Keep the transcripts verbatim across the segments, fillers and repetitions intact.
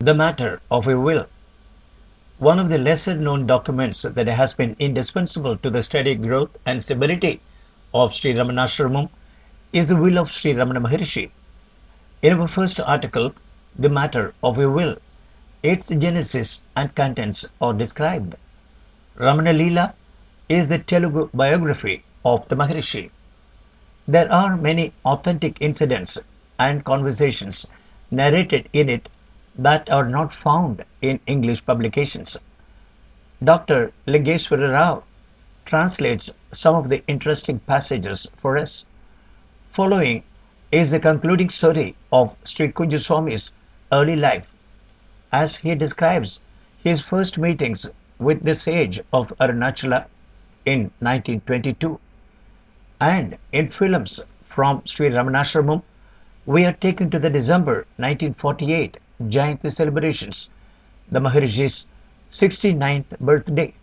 The matter of a will. One of the lesser known documents that has been indispensable to the steady growth and stability of Sri Ramanashramam is the will of Sri Ramana Maharshi. In our first article, The Matter of a Will, its genesis and contents are described. Ramana Leela is the Telugu biography of the Maharishi. There are many authentic incidents and conversations narrated in it that are not found in English publications. Doctor Ligeshwara Rao translates some of the interesting passages for us. Following is the concluding story of Sri Kunjaswami's early life, as he describes his first meetings with the sage of Arunachala in nineteen twenty-two. And in films from Sri Ramanashramam, we are taken to the December nineteen forty-eight Jayanti celebrations, the Maharishi's sixty-ninth birthday.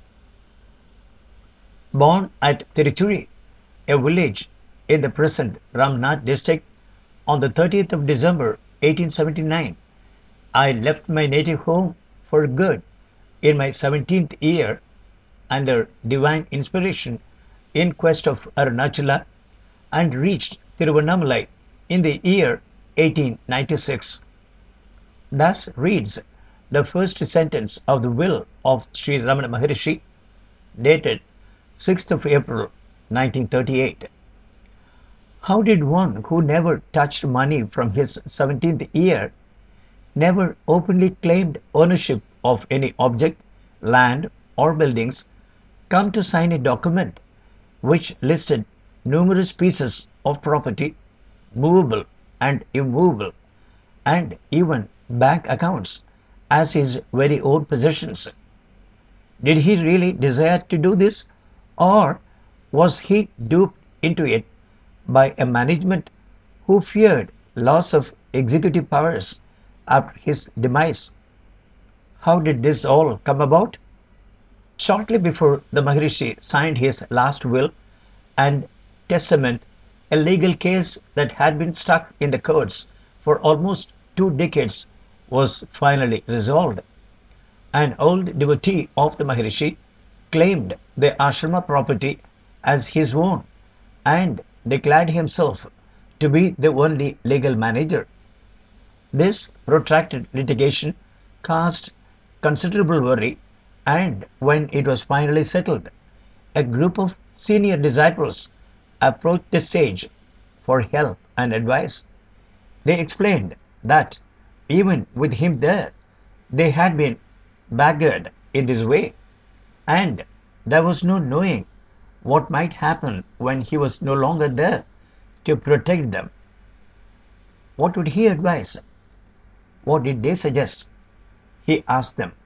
Born at Tiruchuri, a village in the present Ramnath district, on the thirtieth of December eighteen seventy-nine, I left my native home for good in my seventeenth year under divine inspiration in quest of Arunachala and reached Tiruvannamalai in the year eighteen ninety-six. Thus reads the first sentence of the will of Sri Ramana Maharshi, dated sixth of April nineteen thirty-eight. How did one who never touched money from his seventeenth year, never openly claimed ownership of any object, land, or buildings, come to sign a document which listed numerous pieces of property, movable and immovable, and even bank accounts as his very own possessions? Did he really desire to do this, or was he duped into it by a management who feared loss of executive powers after his demise? How did this all come about? Shortly before the Maharishi signed his last will and testament, a legal case that had been stuck in the courts for almost two decades was finally resolved. An old devotee of the Maharishi claimed the ashrama property as his own and declared himself to be the only legal manager. This protracted litigation caused considerable worry, and when it was finally settled, a group of senior disciples approached the sage for help and advice. They explained that even with him there, they had been beggared in this way, and there was no knowing what might happen when he was no longer there to protect them. What would he advise? What did they suggest? He asked them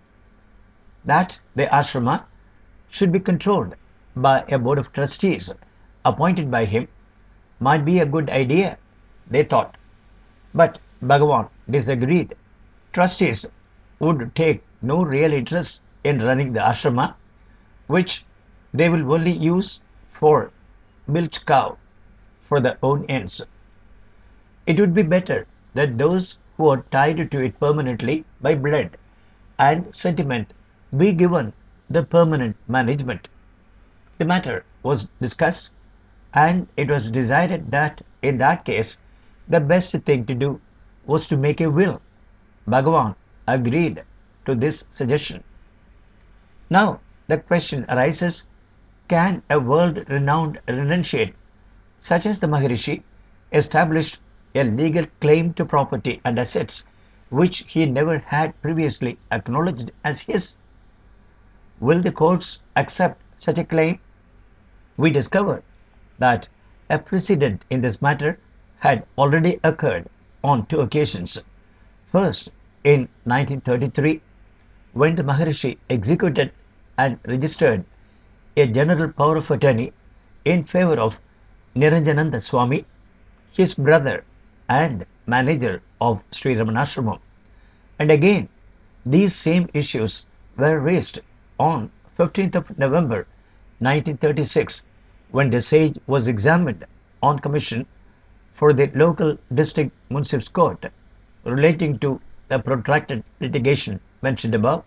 that the ashrama should be controlled by a board of trustees appointed by him. Might be a good idea, they thought. But Bhagavan disagreed. Trustees would take no real interest in running the ashrama, which they will only use for milch cow for their own ends. It would be better that those who are tied to it permanently by blood and sentiment be given the permanent management. The matter was discussed, and it was decided that in that case the best thing to do was to make a will. Bhagavan agreed to this suggestion. Now the question arises, can a world renowned renunciate such as the Maharishi establish a legal claim to property and assets which he never had previously acknowledged as his? Will the courts accept such a claim? We discover that a precedent in this matter had already occurred on two occasions. First, in nineteen thirty-three, when the Maharishi executed and registered a general power of attorney in favor of Niranjananda Swami, his brother and manager of Sri Ramanashramam. And again, these same issues were raised on fifteenth of November nineteen thirty-six, when the sage was examined on commission for the local district municip's court relating to the protracted litigation mentioned above?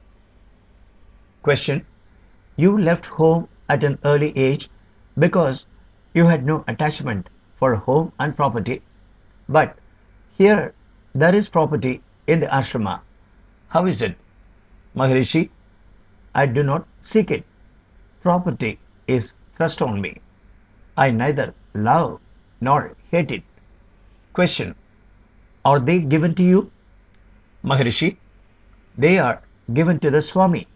Question. You left home at an early age because you had no attachment for home and property. But here there is property in the ashrama. How is it? Maharishi, I do not seek it. Property is thrust on me. I neither love nor hate it. Question. Are they given to you? Maharishi, they are given to the Swami,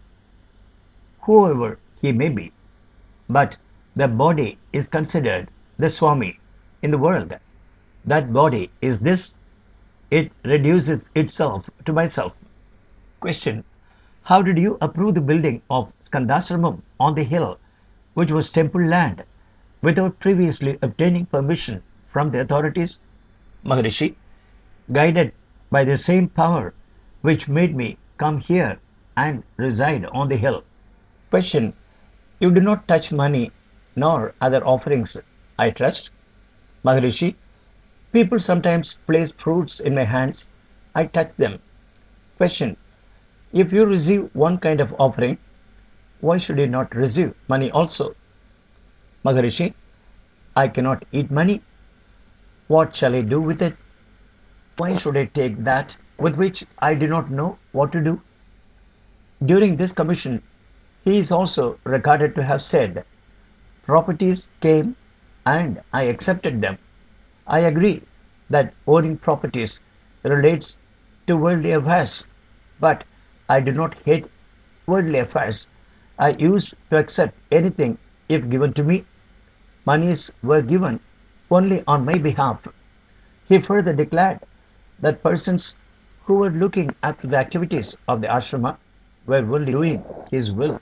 whoever he may be. But the body is considered the Swami in the world. That body is this. It reduces itself to myself. Question. How did you approve the building of Skandasramam on the hill, which was temple land, without previously obtaining permission from the authorities? Maharishi, guided by the same power which made me come here and reside on the hill. Question. You do not touch money nor other offerings, I trust? Maharishi, people sometimes place fruits in my hands. I touch them. Question. If you receive one kind of offering, why should you not receive money also? Maharishi, I cannot eat money. What shall I do with it? Why should I take that with which I do not know what to do? During this commission, he is also recorded to have said, properties came and I accepted them. I agree that owning properties relates to worldly affairs, but I do not hate worldly affairs. I used to accept anything if given to me. Monies were given only on my behalf. He further declared that persons who were looking after the activities of the ashrama were only doing his will.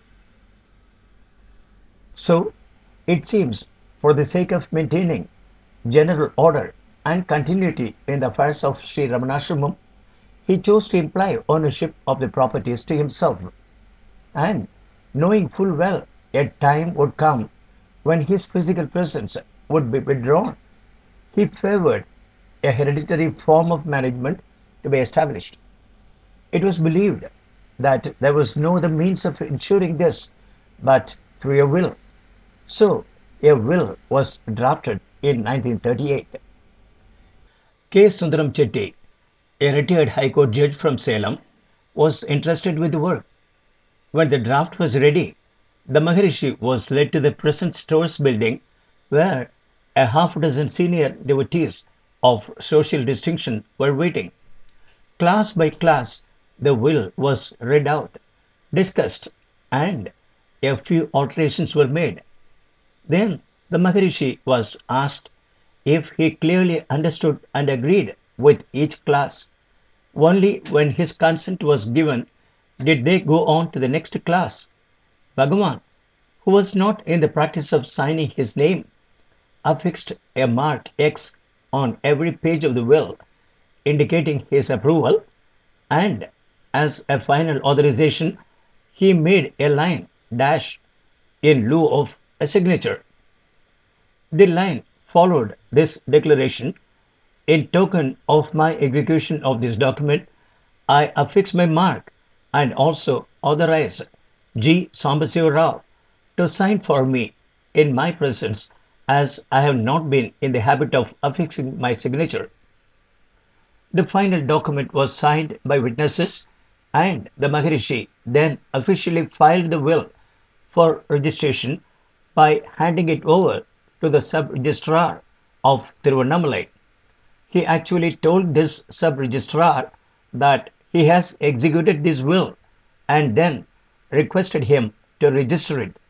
So, it seems, for the sake of maintaining general order and continuity in the affairs of Sri Ramanashramam, he chose to imply ownership of the properties to himself, and knowing full well a time would come when his physical presence would be withdrawn, he favored a hereditary form of management to be established. It was believed that there was no other means of ensuring this but through a will. So, a will was drafted in nineteen thirty-eight. K. Sundaram Chetty, a retired High Court judge from Salem, was entrusted with the work. When the draft was ready, the Maharishi was led to the present stores building where a half dozen senior devotees of social distinction were waiting. Class by class, the will was read out, discussed, and a few alterations were made. Then the Maharishi was asked if he clearly understood and agreed with each class. Only when his consent was given did they go on to the next class. Bhagavan, who was not in the practice of signing his name, affixed a mark X on every page of the will, indicating his approval, and as a final authorization, he made a line dash in lieu of a signature. The line followed this declaration: in token of my execution of this document, I affix my mark and also authorize G. Sambasiva Rao to sign for me in my presence, as I have not been in the habit of affixing my signature. The final document was signed by witnesses, and the Maharishi then officially filed the will for registration by handing it over to the sub-registrar of Tiruvannamalai. He actually told this sub-registrar that he has executed this will and then requested him to register it.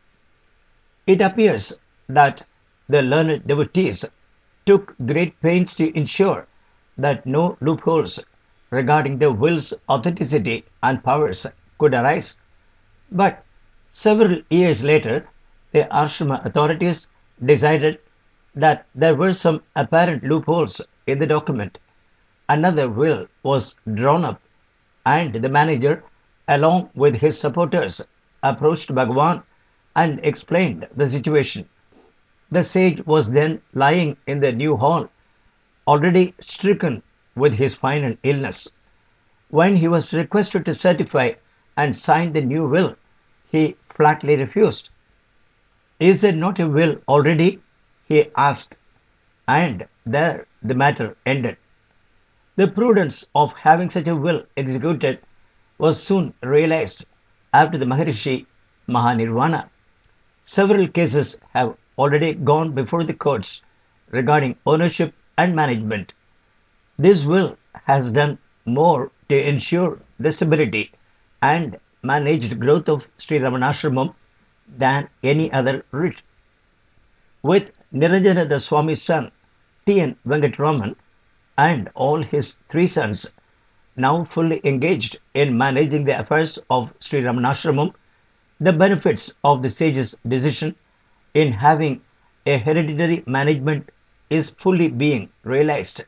It appears that the learned devotees took great pains to ensure that no loopholes regarding the will's authenticity and powers could arise. But several years later, the ashrama authorities decided that there were some apparent loopholes in the document. Another will was drawn up, and the manager, along with his supporters, approached Bhagavan and explained the situation. The sage was then lying in the new hall, already stricken with his final illness. When he was requested to certify and sign the new will, he flatly refused. Is there not a will already? He asked, and there the matter ended. The prudence of having such a will executed was soon realized after the Maharishi Mahanirvana. Several cases have already gone before the courts regarding ownership and management. This will has done more to ensure the stability and managed growth of Sri Ramanashramam than any other writ. With Niranjanada Swami's son T N Venkatraman and all his three sons now fully engaged in managing the affairs of Sri Ramanashramam, the benefits of the sage's decision in having a hereditary management is fully being realized.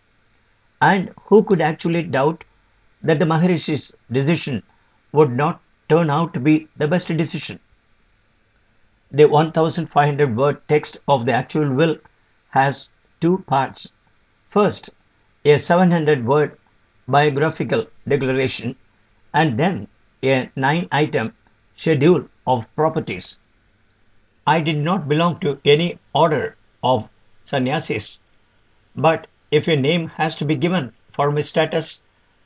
And who could actually doubt that the Maharishi's decision would not turn out to be the best decision? The one thousand five hundred word text of the actual will has two parts. First, a seven hundred word biographical declaration, and then a nine item schedule of properties. I did not belong to any order of sannyasis, but if a name has to be given for my status,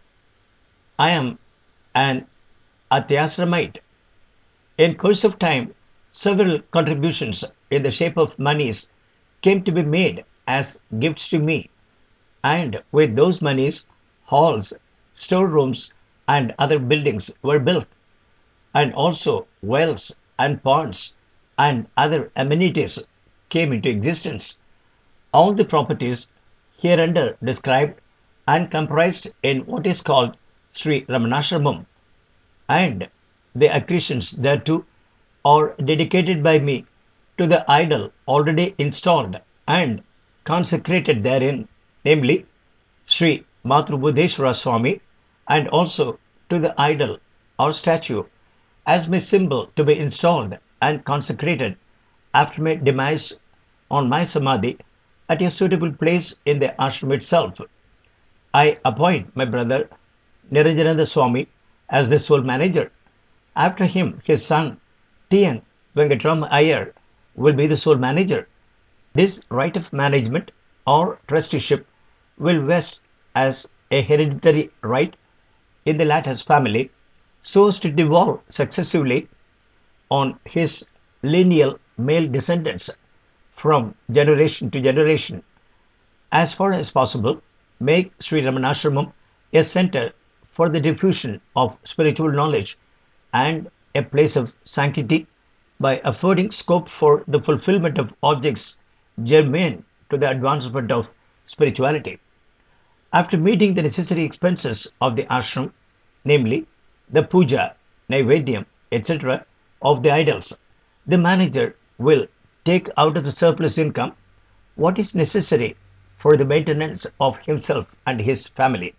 I am an Atyasramite. In course of time, several contributions in the shape of monies came to be made as gifts to me, and with those monies, halls, storerooms, and other buildings were built, and also wells and ponds and other amenities came into existence. All the properties hereunder described and comprised in what is called Sri Ramanashramam, and the accretions thereto are dedicated by me to the idol already installed and consecrated therein, namely Sri Matrubudeshwara Swami, and also to the idol or statue as my symbol to be installed and consecrated after my demise on my samadhi at a suitable place in the ashram itself. I appoint my brother Niranjananda Swami as the sole manager. After him, his son T N Venkatram Iyer will be the sole manager. This right of management or trusteeship will vest as a hereditary right in the latter's family so as to devolve successively on his lineal male descendants from generation to generation. As far as possible, make Sri Ramanashramam a center for the diffusion of spiritual knowledge and a place of sanctity by affording scope for the fulfillment of objects germane to the advancement of spirituality. After meeting the necessary expenses of the ashram, namely the puja, naivedyam, et cetera, of the idols, the manager will take out of the surplus income what is necessary for the maintenance of himself and his family.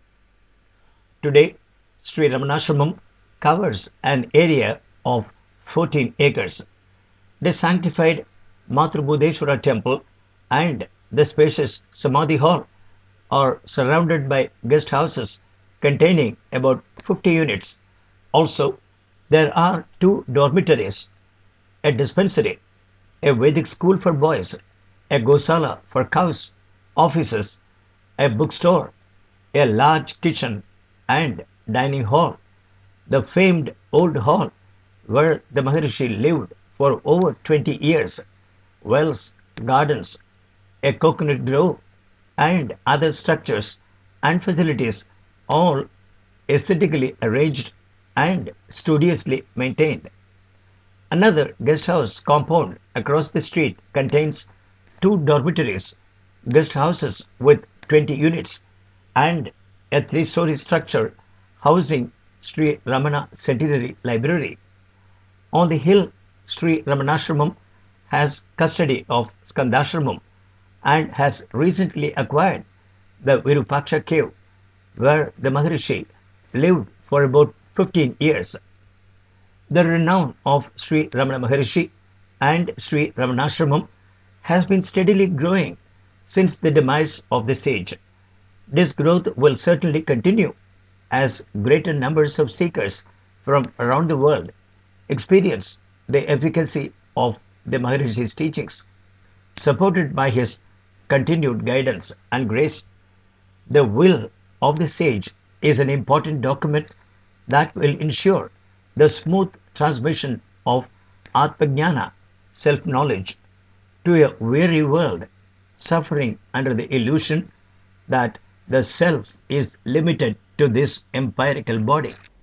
Today, Sri Ramanashramam covers an area of fourteen acres. The sanctified Matrubudeshwara temple and the spacious Samadhi hall are surrounded by guest houses containing about fifty units. Also, there are two dormitories, a dispensary, a Vedic school for boys, a gosala for cows, offices, a bookstore, a large kitchen, and dining hall, the famed old hall where the Maharishi lived for over twenty years, wells, gardens, a coconut grove, and other structures and facilities, all aesthetically arranged and studiously maintained. Another guest house compound across the street contains two dormitories, guest houses with twenty units, and a three story structure housing Sri Ramana Centenary Library. On the hill, Sri Ramanashramam has custody of Skandashramam and has recently acquired the Virupaksha cave, where the Maharishi lived for about fifteen years. The renown of Sri Ramana Maharishi and Sri Ramanashramam has been steadily growing since the demise of the sage. This growth will certainly continue as greater numbers of seekers from around the world experience the efficacy of the Maharishi's teachings, supported by his continued guidance and grace. The will of the sage is an important document that will ensure the smooth transmission of Atmajnana, self-knowledge, to a weary world suffering under the illusion that the self is limited to this empirical body.